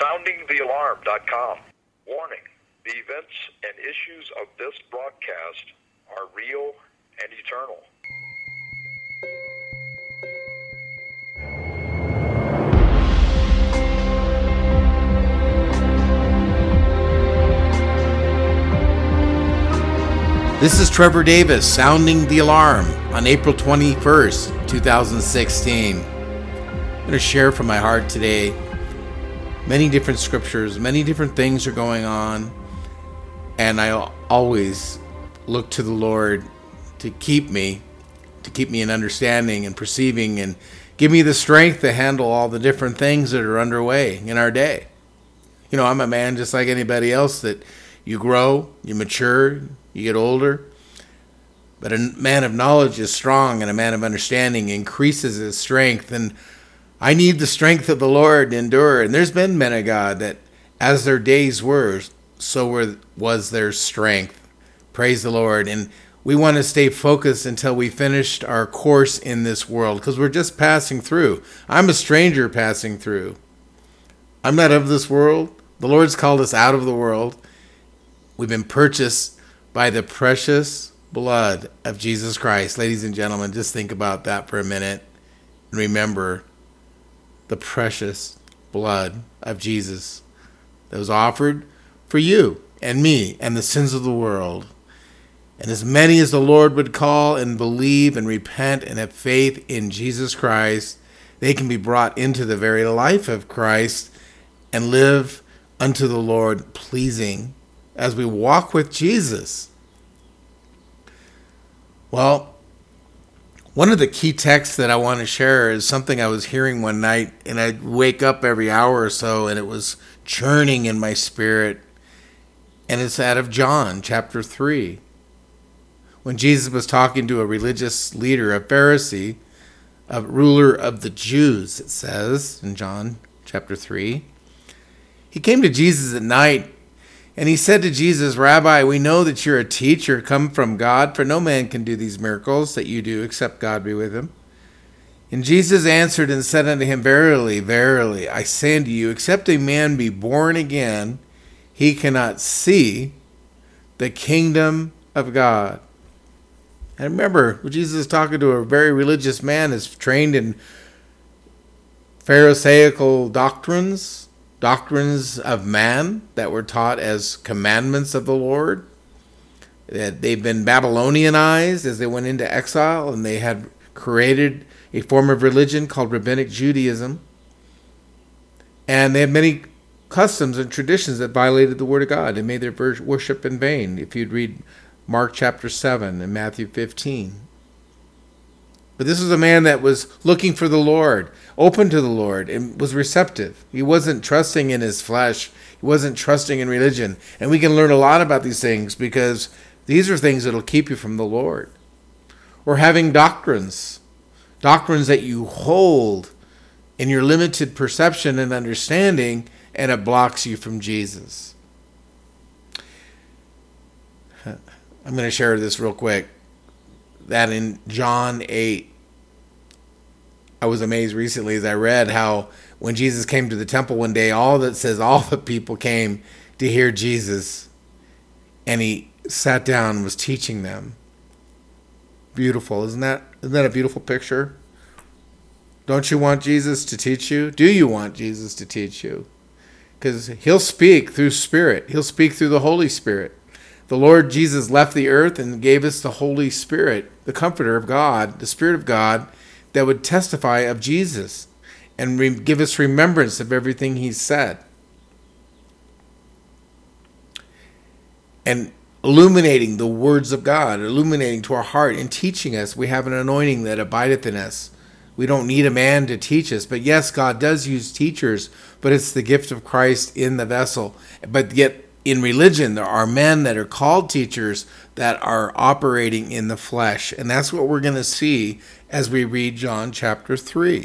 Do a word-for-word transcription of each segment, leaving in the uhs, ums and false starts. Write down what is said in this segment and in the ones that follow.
sounding the alarm dot com. Warning, the events and issues of this broadcast are real and eternal. This is Trevor Davis sounding the alarm on April twenty-first, twenty sixteen. I'm going to share from my heart today many different scriptures, many different things are going on, and I always look to the Lord to keep me, to keep me in understanding and perceiving and give me the strength to handle all the different things that are underway in our day. You know, I'm a man just like anybody else that you grow, you mature, you get older. But a man of knowledge is strong, and a man of understanding increases his strength. And I need the strength of the Lord to endure. And there's been men of God that as their days were, so were, was their strength. Praise the Lord. And we want to stay focused until we finished our course in this world, because we're just passing through. I'm a stranger passing through. I'm not of this world. The Lord's called us out of the world. We've been purchased by the precious blood of Jesus Christ. Ladies and gentlemen, just think about that for a minute and remember the precious blood of Jesus that was offered for you and me and the sins of the world. And as many as the Lord would call and believe and repent and have faith in Jesus Christ, they can be brought into the very life of Christ and live unto the Lord pleasing as we walk with Jesus. Well, one of the key texts that I want to share is something I was hearing one night, and I'd wake up every hour or so, and it was churning in my spirit. And it's out of John chapter three. When Jesus was talking to a religious leader, a Pharisee, a ruler of the Jews, it says in John chapter three. He came to Jesus at night, and he said to Jesus, "Rabbi, we know that you're a teacher come from God, for no man can do these miracles that you do except God be with him." And Jesus answered and said unto him, "Verily, verily, I say unto you, except a man be born again, he cannot see the kingdom of God." And remember, Jesus is talking to a very religious man, is trained in Pharisaical doctrines, doctrines of man that were taught as commandments of the Lord. They've been Babylonianized as they went into exile, and they had created a form of religion called Rabbinic Judaism. And they had many customs and traditions that violated the Word of God and made their worship in vain, if you'd read Mark chapter seven and Matthew fifteen. But this was a man that was looking for the Lord, open to the Lord, and was receptive. He wasn't trusting in his flesh. He wasn't trusting in religion. And we can learn a lot about these things because these are things that will keep you from the Lord. Or having doctrines, doctrines that you hold in your limited perception and understanding, and it blocks you from Jesus. I'm going to share this real quick. That in John eight, I was amazed recently as I read how when Jesus came to the temple one day, all that says all the people came to hear Jesus, and he sat down and was teaching them. Beautiful, isn't that? Isn't that a beautiful picture? Don't you want Jesus to teach you? Do you want Jesus to teach you? Because he'll speak through Spirit. He'll speak through the Holy Spirit. The Lord Jesus left the earth and gave us the Holy Spirit, the Comforter of God, the Spirit of God, that would testify of Jesus and re- give us remembrance of everything he said. And illuminating the words of God, illuminating to our heart and teaching us. We have an anointing that abideth in us. We don't need a man to teach us. But yes, God does use teachers, but it's the gift of Christ in the vessel. But yet, in religion, there are men that are called teachers that are operating in the flesh. And that's what we're going to see as we read John chapter three.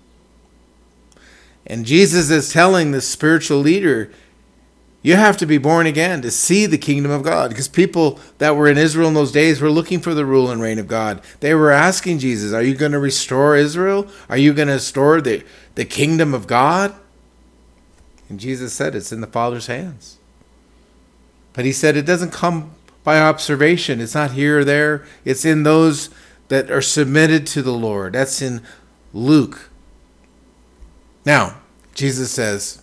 And Jesus is telling the spiritual leader, you have to be born again to see the kingdom of God. Because people that were in Israel in those days were looking for the rule and reign of God. They were asking Jesus, are you going to restore Israel? Are you going to restore the, the kingdom of God? And Jesus said it's in the Father's hands. But he said it doesn't come by observation. It's not here or there. It's in those that are submitted to the Lord. That's in Luke. Now, Jesus says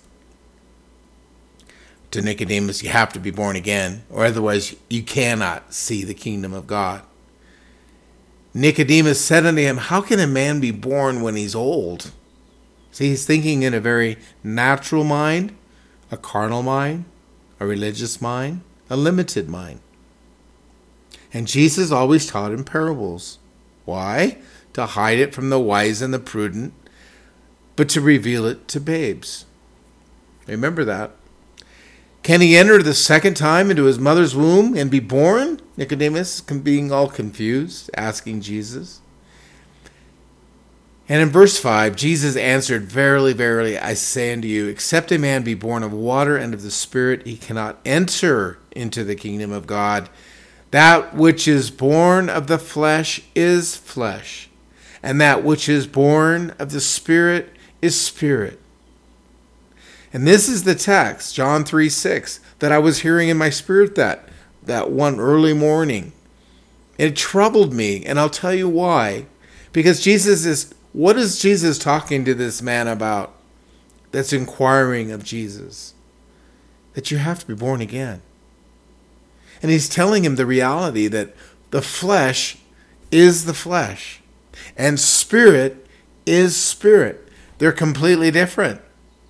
to Nicodemus, you have to be born again, or otherwise you cannot see the kingdom of God. Nicodemus said unto him, how can a man be born when he's old? See, he's thinking in a very natural mind, a carnal mind, a religious mind, a limited mind. And Jesus always taught in parables. Why? To hide it from the wise and the prudent, but to reveal it to babes. Remember that. Can he enter the second time into his mother's womb and be born? Nicodemus, being all confused, asking Jesus. And in verse five, Jesus answered, verily, verily, I say unto you, except a man be born of water and of the Spirit, he cannot enter into the kingdom of God. That which is born of the flesh is flesh, and that which is born of the Spirit is spirit. And this is the text, John three six, that I was hearing in my spirit that, that one early morning. It troubled me, and I'll tell you why. Because Jesus is, what is Jesus talking to this man about that's inquiring of Jesus? That you have to be born again. And he's telling him the reality that the flesh is the flesh, and spirit is spirit. They're completely different.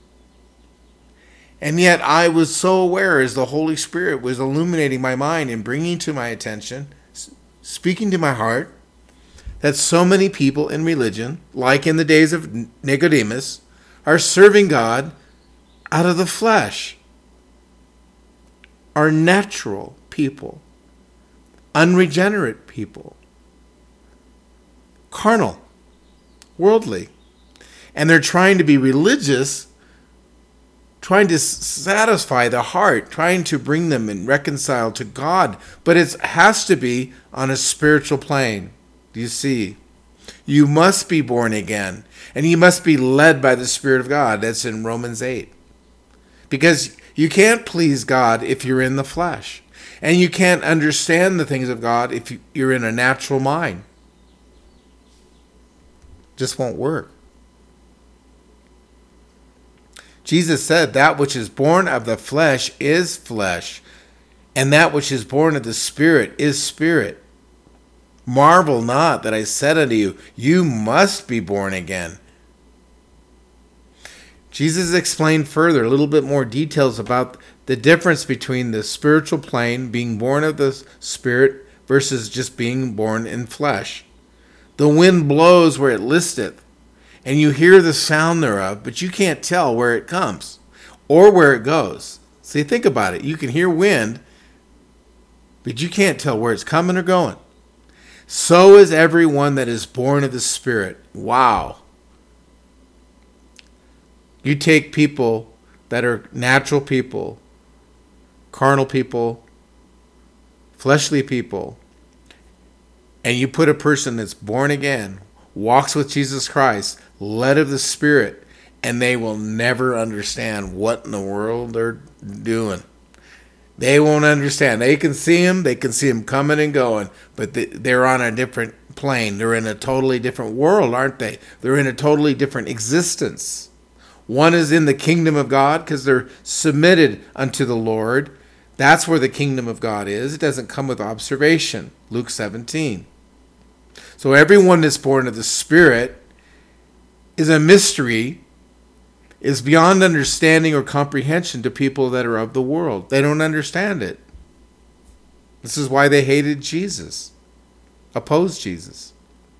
And yet I was so aware as the Holy Spirit was illuminating my mind and bringing to my attention, speaking to my heart, that so many people in religion, like in the days of Nicodemus, are serving God out of the flesh, are natural people, unregenerate people, carnal, worldly. And they're trying to be religious, trying to satisfy the heart, trying to bring them and reconcile to God. But it has to be on a spiritual plane. Do you see? You must be born again, and you must be led by the Spirit of God. That's in Romans eight. Because you can't please God if you're in the flesh. And you can't understand the things of God if you're in a natural mind. Just won't work. Jesus said, that which is born of the flesh is flesh, and that which is born of the Spirit is spirit. Marvel not that I said unto you, you must be born again. Jesus explained further, a little bit more details about the difference between the spiritual plane, being born of the Spirit, versus just being born in flesh. The wind blows where it listeth, and you hear the sound thereof, but you can't tell where it comes or where it goes. See, think about it. You can hear wind, but you can't tell where it's coming or going. So is everyone that is born of the Spirit. Wow. You take people that are natural people, carnal people, fleshly people, and you put a person that's born again, walks with Jesus Christ, led of the Spirit, and they will never understand what in the world they're doing. They won't understand. They can see him, they can see him coming and going, but they're on a different plane. They're in a totally different world, aren't they? They're in a totally different existence. One is in the kingdom of God because they're submitted unto the Lord. That's where the kingdom of God is. It doesn't come with observation. Luke seventeen. So everyone that's born of the Spirit is a mystery, is beyond understanding or comprehension to people that are of the world. They don't understand it. This is why they hated Jesus, opposed Jesus.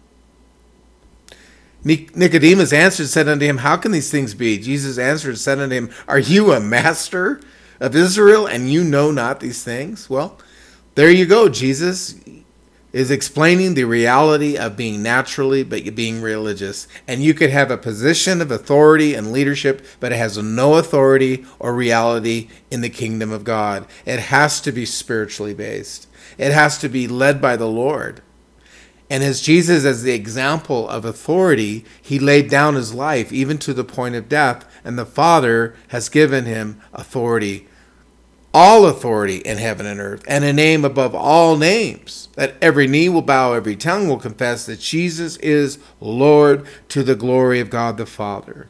Nicodemus answered and said unto him, how can these things be? Jesus answered and said unto him, are you a master of Israel, and you know not these things? Well, there you go. Jesus is explaining the reality of being naturally but being religious. And you could have a position of authority and leadership, but it has no authority or reality in the kingdom of God. It has to be spiritually based. It has to be led by the Lord. And as Jesus, as the example of authority, he laid down his life even to the point of death, and the Father has given him authority, all authority in heaven and earth, and a name above all names, that every knee will bow, every tongue will confess that Jesus is Lord, to the glory of God the Father.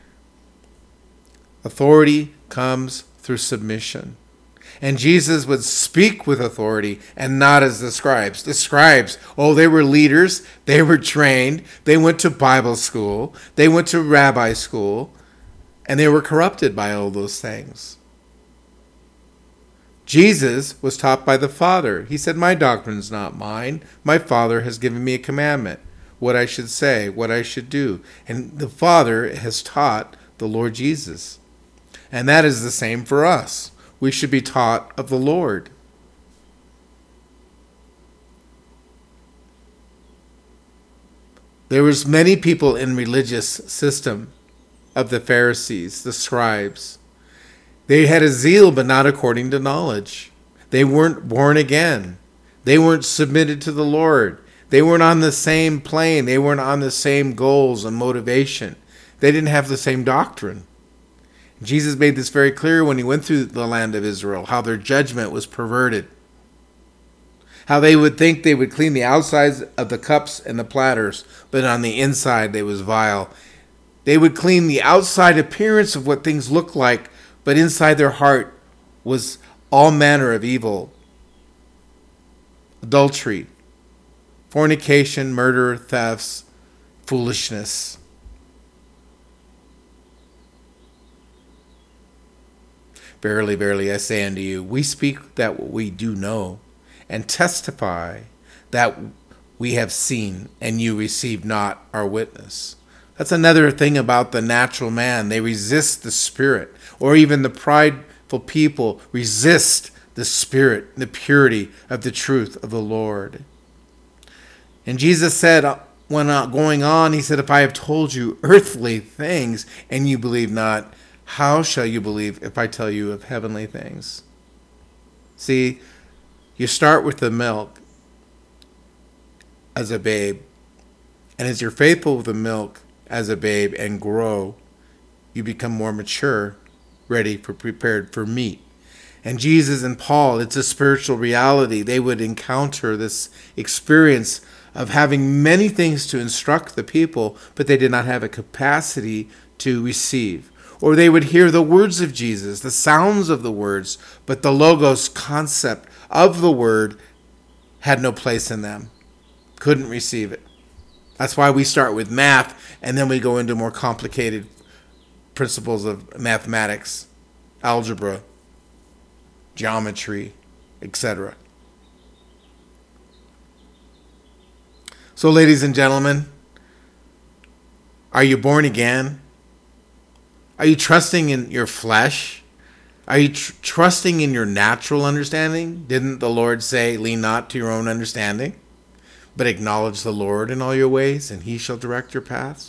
Authority comes through submission. And Jesus would speak with authority and not as the scribes. The scribes, oh, they were leaders. They were trained. They went to Bible school. They went to rabbi school. And they were corrupted by all those things. Jesus was taught by the Father. He said, my doctrine's not mine. My Father has given me a commandment, what I should say, what I should do. And the Father has taught the Lord Jesus. And that is the same for us. We should be taught of the Lord. There was many people in religious system of the Pharisees, the scribes. They had a zeal, but not according to knowledge. They weren't born again. They weren't submitted to the Lord. They weren't on the same plane. They weren't on the same goals and motivation. They didn't have the same doctrine. Jesus made this very clear when he went through the land of Israel, how their judgment was perverted. How they would think they would clean the outsides of the cups and the platters, but on the inside they was vile. They would clean the outside appearance of what things looked like, but inside their heart was all manner of evil. Adultery, fornication, murder, thefts, foolishness. Verily, verily, I say unto you, we speak that what we do know, and testify that we have seen, and you receive not our witness. That's another thing about the natural man. They resist the Spirit, or even the prideful people resist the Spirit, the purity of the truth of the Lord. And Jesus said, when going on, he said, if I have told you earthly things, and you believe not, how shall you believe if I tell you of heavenly things? See, you start with the milk as a babe. And as you're faithful with the milk as a babe and grow, you become more mature, ready for prepared for meat. And Jesus and Paul, it's a spiritual reality. They would encounter this experience of having many things to instruct the people, but they did not have a capacity to receive. Or they would hear the words of Jesus, the sounds of the words, but the logos concept of the word had no place in them. Couldn't receive it. That's why we start with math, and then we go into more complicated principles of mathematics, algebra, geometry, et cetera. So, ladies and gentlemen, are you born again? Are you trusting in your flesh? Are you tr- trusting in your natural understanding? Didn't the Lord say, lean not to your own understanding, but acknowledge the Lord in all your ways, and he shall direct your paths?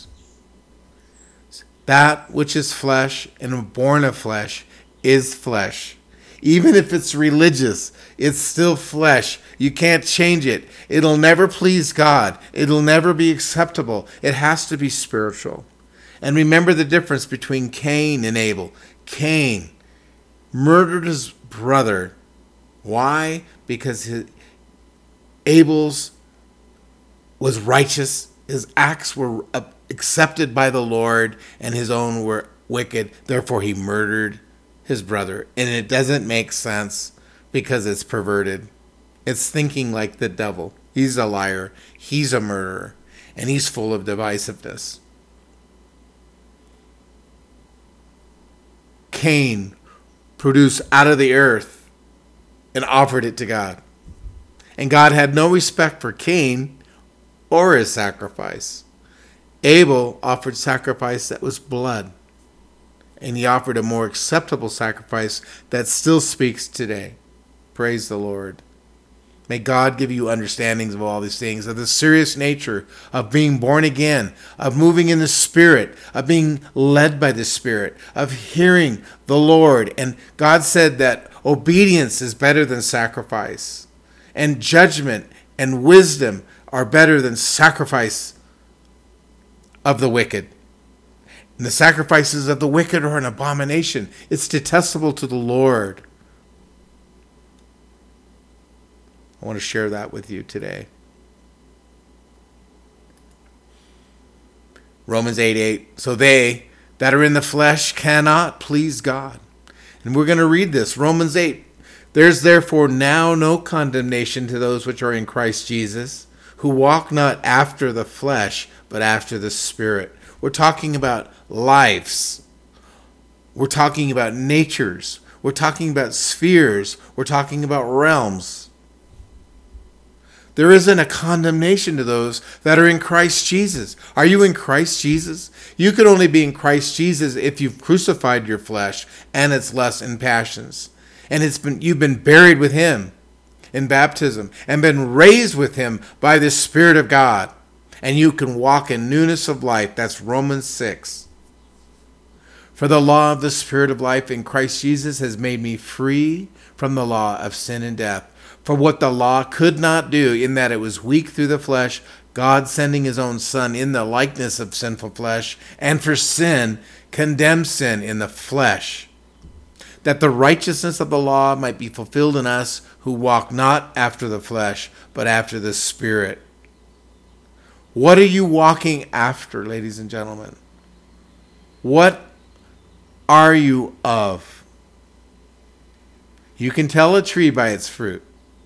That which is flesh and born of flesh is flesh. Even if it's religious, it's still flesh. You can't change it. It'll never please God. It'll never be acceptable. It has to be spiritual. And remember the difference between Cain and Abel. Cain murdered his brother. Why? Because his, Abel's was righteous. His acts were accepted by the Lord, and his own were wicked. Therefore, he murdered his brother. And it doesn't make sense because it's perverted. It's thinking like the devil. He's a liar. He's a murderer. And he's full of divisiveness. Cain produced out of the earth and offered it to God. And God had no respect for Cain or his sacrifice. Abel offered sacrifice that was blood. And he offered a more acceptable sacrifice that still speaks today. Praise the Lord. May God give you understandings of all these things, of the serious nature of being born again, of moving in the Spirit, of being led by the Spirit, of hearing the Lord. And God said that obedience is better than sacrifice, and judgment and wisdom are better than sacrifice of the wicked. And the sacrifices of the wicked are an abomination. It's detestable to the Lord. I want to share that with you today. Romans eight eight. So they that are in the flesh cannot please God. And we're going to read this. Romans eight. There's therefore now no condemnation to those which are in Christ Jesus, who walk not after the flesh, but after the Spirit. We're talking about lives. We're talking about natures. We're talking about spheres. We're talking about realms. There isn't a condemnation to those that are in Christ Jesus. Are you in Christ Jesus? You can only be in Christ Jesus if you've crucified your flesh and its lusts and passions. And it's been you've been buried with him in baptism and been raised with him by the Spirit of God. And you can walk in newness of life. That's Romans six. For the law of the Spirit of life in Christ Jesus has made me free from the law of sin and death. For what the law could not do, in that it was weak through the flesh, God sending his own Son in the likeness of sinful flesh, and for sin, condemned sin in the flesh, that the righteousness of the law might be fulfilled in us who walk not after the flesh, but after the Spirit. What are you walking after, ladies and gentlemen? What are you of? You can tell a tree by its fruit.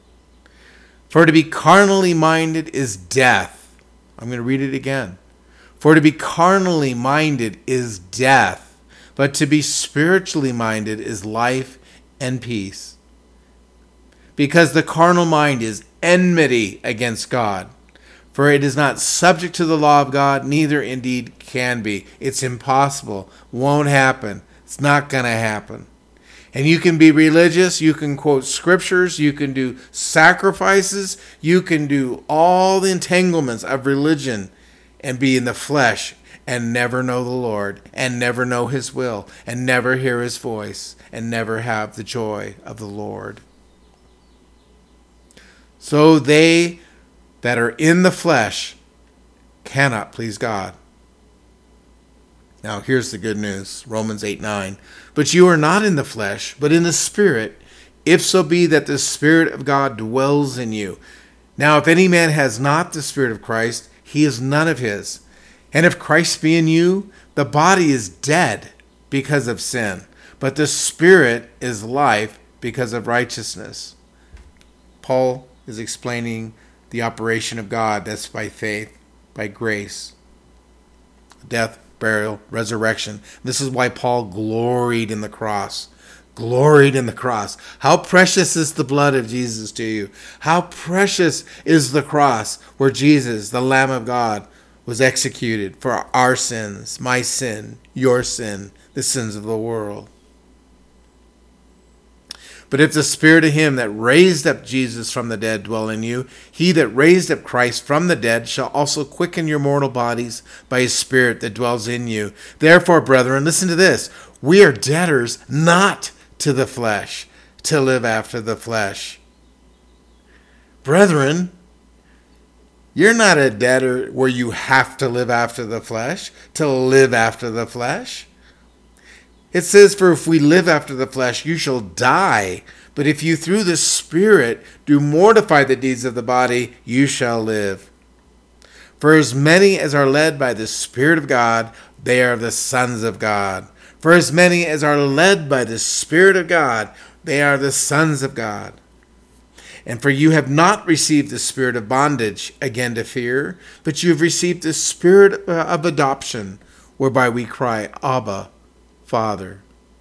For to be carnally minded is death. I'm going to read it again. For to be carnally minded is death, but to be spiritually minded is life and peace. Because the carnal mind is enmity against God. For it is not subject to the law of God, neither indeed can be. It's impossible. Won't happen. It's not going to happen. And you can be religious. You can quote scriptures. You can do sacrifices. You can do all the entanglements of religion and be in the flesh and never know the Lord and never know his will and never hear his voice and never have the joy of the Lord. So they that are in the flesh cannot please God. Now here's the good news, Romans eight nine. But you are not in the flesh, but in the Spirit, if so be that the Spirit of God dwells in you. Now if any man has not the Spirit of Christ, he is none of his. And if Christ be in you, the body is dead because of sin, but the Spirit is life because of righteousness. Paul is explaining the operation of God. That's by faith, by grace, death, burial, resurrection. This is why Paul gloried in the cross. Gloried in the cross. How precious is the blood of Jesus to you? How precious is the cross where Jesus, the Lamb of God, was executed for our sins, my sin, your sin, the sins of the world. But if the Spirit of him that raised up Jesus from the dead dwell in you, he that raised up Christ from the dead shall also quicken your mortal bodies by his Spirit that dwells in you. Therefore, brethren, listen to this. We are debtors not to the flesh, to live after the flesh. Brethren, you're not a debtor where you have to live after the flesh, to live after the flesh. It says, for if we live after the flesh, you shall die. But if you through the Spirit do mortify the deeds of the body, you shall live. For as many as are led by the Spirit of God, they are the sons of God. For as many as are led by the Spirit of God, they are the sons of God. And for you have not received the spirit of bondage again to fear, but you have received the Spirit of adoption, whereby we cry, Abba, Father.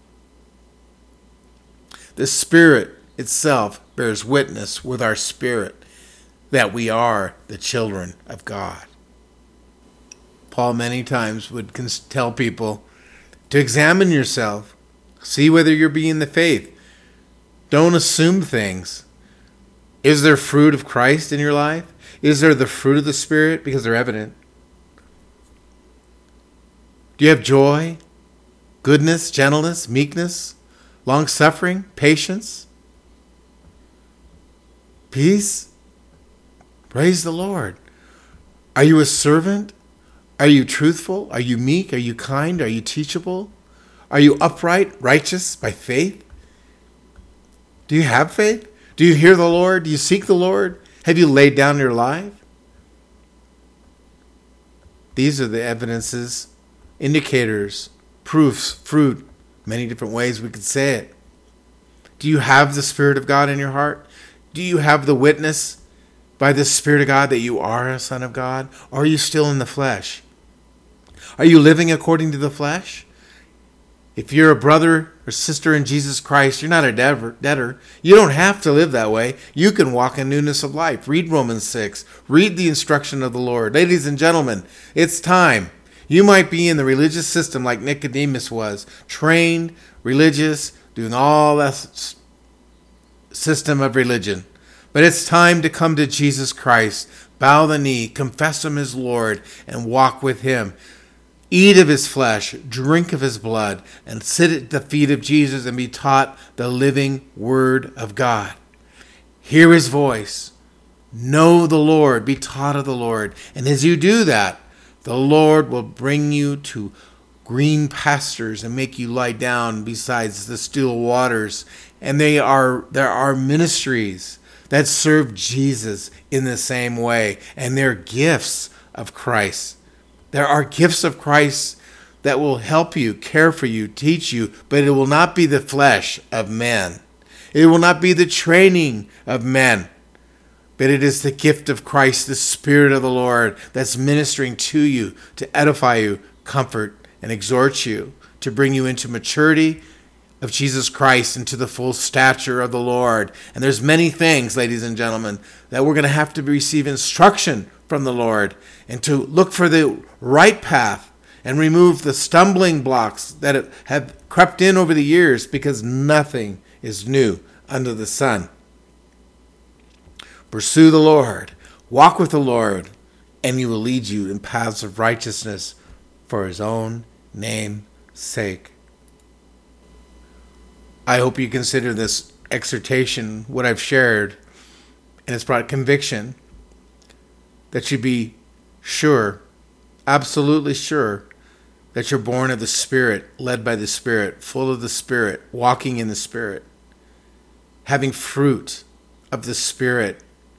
The Spirit itself bears witness with our spirit that we are the children of God. Paul many times would tell people to examine yourself, see whether you're being the faith. Don't assume things. Is there fruit of Christ in your life? Is there the fruit of the Spirit? Because they're evident. Do you have joy, goodness, gentleness, meekness, long-suffering, patience, peace? Praise the Lord. Are you a servant? Are you truthful? Are you meek? Are you kind? Are you teachable? Are you upright, righteous by faith? Do you have faith? Do you hear the Lord? Do you seek the Lord? Have you laid down your life? These are the evidences, indicators, proofs, fruit, many different ways we could say it. Do you have the Spirit of God in your heart? Do you have the witness by the Spirit of God that you are a son of God? Or are you still in the flesh? Are you living according to the flesh? If you're a brother or sister in Jesus Christ, you're not a debtor. You don't have to live that way. You can walk in newness of life. Read Romans six. Read the instruction of the Lord. Ladies and gentlemen, it's time. You might be in the religious system like Nicodemus was, trained, religious, doing all that system of religion. But it's time to come to Jesus Christ, bow the knee, confess Him as Lord, and walk with Him. Eat of His flesh, drink of His blood, and sit at the feet of Jesus and be taught the living Word of God. Hear His voice. Know the Lord. Be taught of the Lord. And as you do that, the Lord will bring you to green pastures and make you lie down beside the still waters. And they are there are ministries that serve Jesus in the same way, and they're gifts of Christ. There are gifts of Christ that will help you, care for you, teach you, but it will not be the flesh of men. It will not be the training of men, but it is the gift of Christ, the Spirit of the Lord, that's ministering to you to edify you, comfort, and exhort you, to bring you into maturity of Jesus Christ, into the full stature of the Lord. And there's many things, ladies and gentlemen, that we're going to have to receive instruction from the Lord, and to look for the right path and remove the stumbling blocks that have crept in over the years, because nothing is new under the sun. Pursue the Lord, walk with the Lord, and He will lead you in paths of righteousness for His own name's sake. I hope you consider this exhortation, what I've shared, and it's brought conviction, that you be sure, absolutely sure, that you're born of the Spirit, led by the Spirit, full of the Spirit, walking in the Spirit, having fruit of the Spirit.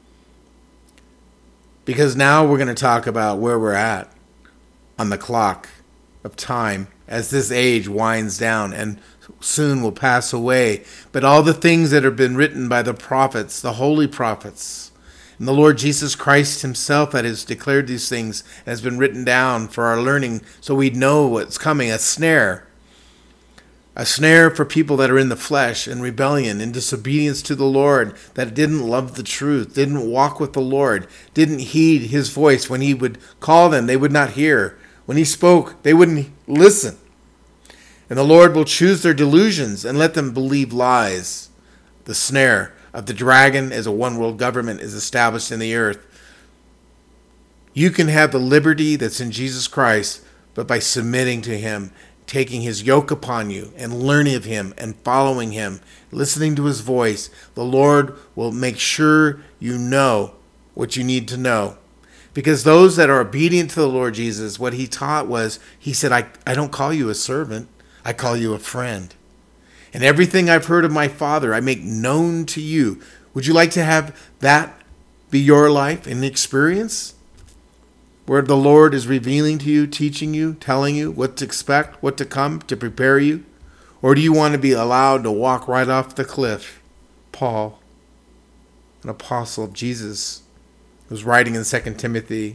Because now we're going to talk about where we're at on the clock of time as this age winds down and soon will pass away. But all the things that have been written by the prophets, the holy prophets, and the Lord Jesus Christ Himself that has declared these things has been written down for our learning, so we know what's coming. A snare. A snare for people that are in the flesh, in rebellion, in disobedience to the Lord, that didn't love the truth, didn't walk with the Lord, didn't heed His voice. When He would call them, they would not hear. When He spoke, they wouldn't listen. And the Lord will choose their delusions and let them believe lies. The snare of the dragon as a one-world government is established in the earth. You can have the liberty that's in Jesus Christ, but by submitting to Him, taking His yoke upon you and learning of Him and following Him, listening to His voice, the Lord will make sure you know what you need to know. Because those that are obedient to the Lord Jesus, what He taught was, He said, I, I don't call you a servant, I call you a friend. And everything I've heard of my Father, I make known to you. Would you like to have that be your life and experience? Where the Lord is revealing to you, teaching you, telling you what to expect, what to come, to prepare you? Or do you want to be allowed to walk right off the cliff? Paul, an apostle of Jesus, was writing in Second Timothy.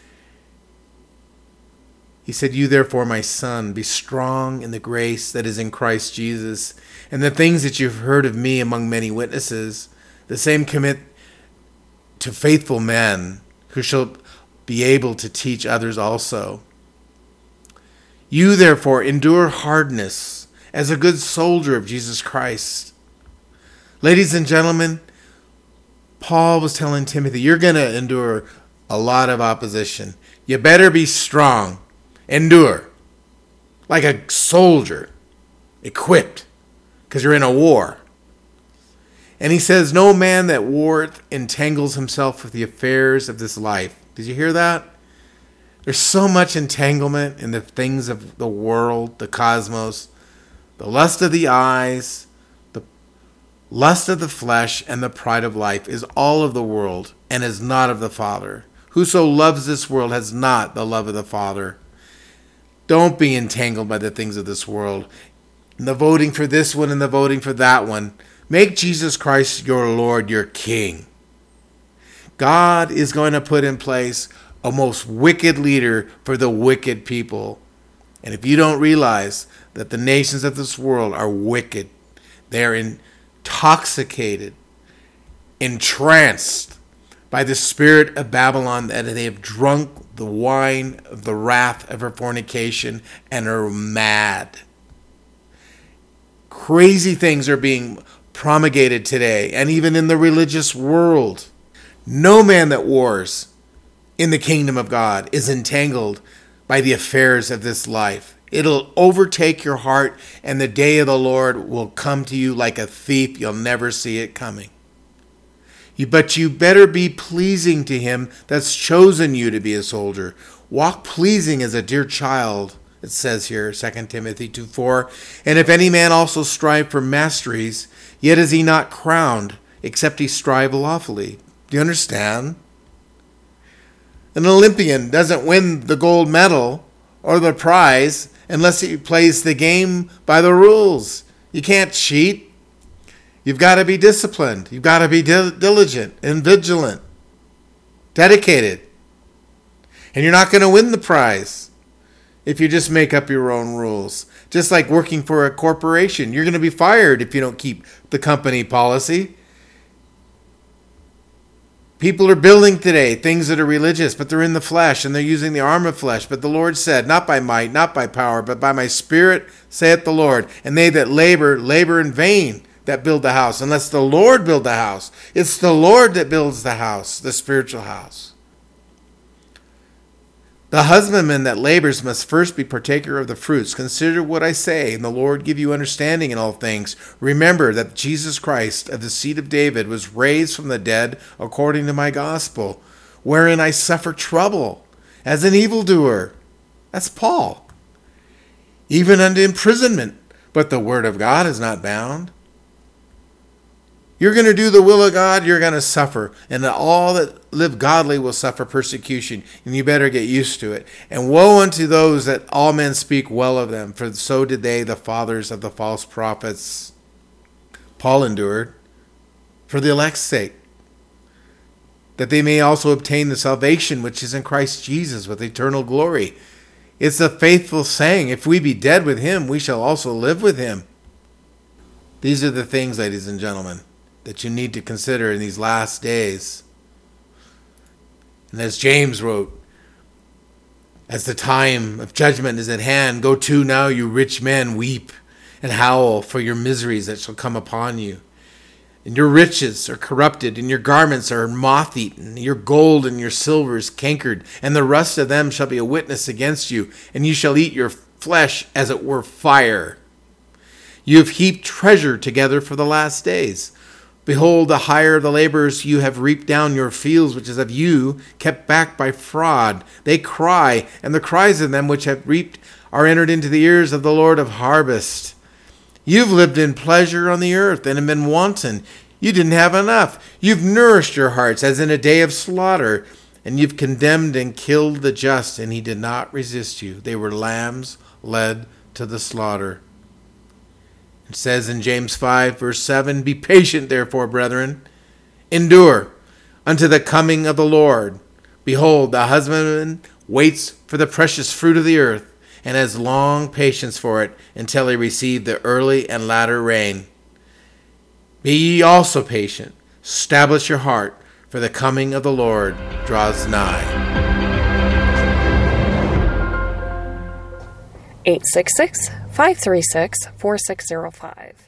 He said, you therefore, my son, be strong in the grace that is in Christ Jesus, and the things that you've heard of me among many witnesses, the same commit to faithful men who shall be able to teach others also. You therefore endure hardness as a good soldier of Jesus Christ. Ladies and gentlemen, Paul was telling Timothy, you're going to endure a lot of opposition. You better be strong. Endure. Like a soldier, equipped, because you're in a war. And he says, no man that warreth entangles himself with the affairs of this life. Did you hear that? There's so much entanglement in the things of the world, the cosmos, the lust of the eyes, the lust of the flesh, and the pride of life is all of the world and is not of the Father. Whoso loves this world has not the love of the Father. Don't be entangled by the things of this world. And the voting for this one and the voting for that one. Make Jesus Christ your Lord, your King. God is going to put in place a most wicked leader for the wicked people. And if you don't realize that the nations of this world are wicked, they're intoxicated, entranced by the spirit of Babylon, that they have drunk the wine of the wrath of her fornication and are mad. Crazy things are being promulgated today, and even in the religious world. No man that wars in the kingdom of God is entangled by the affairs of this life. It'll overtake your heart, and the day of the Lord will come to you like a thief. You'll never see it coming. You, but you better be pleasing to him that's chosen you to be a soldier. Walk pleasing as a dear child, it says here, Second Timothy two four. And if any man also strive for masteries, yet is he not crowned, except he strive lawfully. Do you understand? An Olympian doesn't win the gold medal or the prize unless he plays the game by the rules. You can't cheat. You've got to be disciplined. You've got to be diligent and vigilant, dedicated. And you're not going to win the prize if you just make up your own rules. Just like working for a corporation. You're going to be fired if you don't keep the company policy. People are building today things that are religious, but they're in the flesh, and they're using the arm of flesh. But the Lord said, not by might, not by power, but by my Spirit, saith the Lord. And they that labor, labor in vain that build the house, unless the Lord build the house. It's the Lord that builds the house, the spiritual house. The husbandman that labors must first be partaker of the fruits. Consider what I say, and the Lord give you understanding in all things. Remember that Jesus Christ of the seed of David was raised from the dead according to my gospel, wherein I suffer trouble as an evildoer. That's Paul. Even unto imprisonment, but the word of God is not bound. You're going to do the will of God, you're going to suffer. And all that live godly will suffer persecution. And you better get used to it. And woe unto those that all men speak well of them, for so did they, the fathers of the false prophets. Paul endured for the elect's sake, that they may also obtain the salvation which is in Christ Jesus with eternal glory. It's a faithful saying, if we be dead with him, we shall also live with him. These are the things, ladies and gentlemen, that you need to consider in these last days. And as James wrote, as the time of judgment is at hand, go to now, you rich men, weep and howl for your miseries that shall come upon you. And your riches are corrupted, and your garments are moth-eaten, your gold and your silver is cankered, and the rust of them shall be a witness against you, and you shall eat your flesh as it were fire. You have heaped treasure together for the last days. Behold, the hire of the laborers, you have reaped down your fields, which is of you, kept back by fraud. They cry, and the cries of them which have reaped are entered into the ears of the Lord of harvest. You've lived in pleasure on the earth and have been wanton. You didn't have enough. You've nourished your hearts as in a day of slaughter, and you've condemned and killed the just, and he did not resist you. They were lambs led to the slaughter. It says in James five, verse seven, be patient, therefore, brethren. Endure unto the coming of the Lord. Behold, the husbandman waits for the precious fruit of the earth, and has long patience for it, until he receive the early and latter rain. Be ye also patient. Establish your heart, for the coming of the Lord draws nigh. eight six six, five three six, four six zero five.